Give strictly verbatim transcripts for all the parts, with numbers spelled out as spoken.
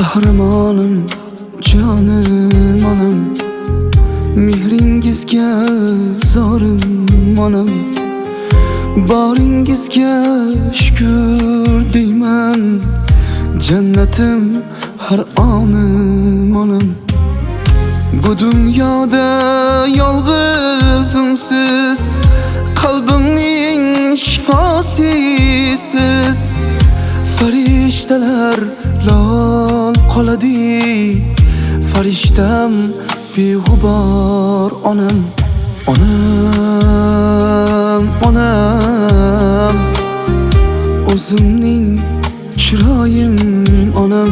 Qahramonim, jonim onam, mehringizga zorim onam, boringizga shukr deyman, jannatim har onim onam. Bu dunyoda yolg'izimsiz, qalbimning shifosisiz. Farishtalar lol qoladi, farishtam beg'ubor onam. Onam, onam, o'zimning chiroyim onam.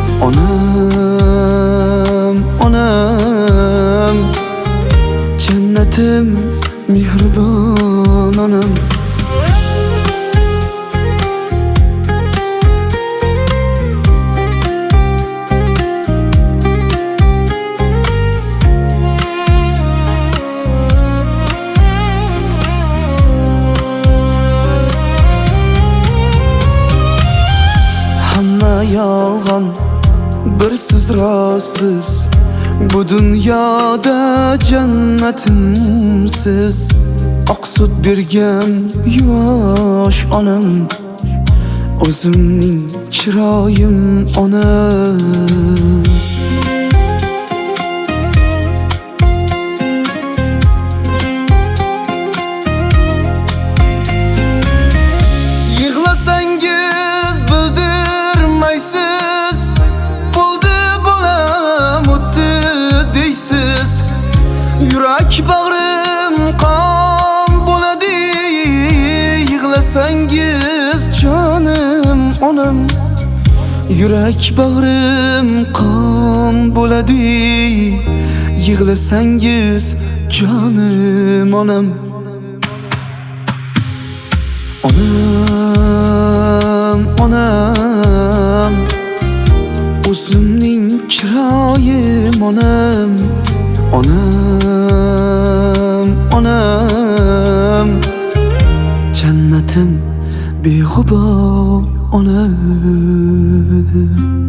Onam, onam, jannatim mehribon onam. Hamma yolg'on, bir siz rostsiz. Bu dunyoda jannatimsiz. Oqsut bergan yosh onam, o'zimning chiroyim onam. Yig'lasangiz bildirmaysiz, bo'ldi bolam o'tdi deysiz. Yurak bag'rim qon bo'ladi, yig'lasangiz jonim onam. Yurak bag'rim qon bo'ladi, yig'lasangiz jonim onam. Onam, onam, o'zimning chiroyim onam. Onam, onam, jannatim beg'ubor onam.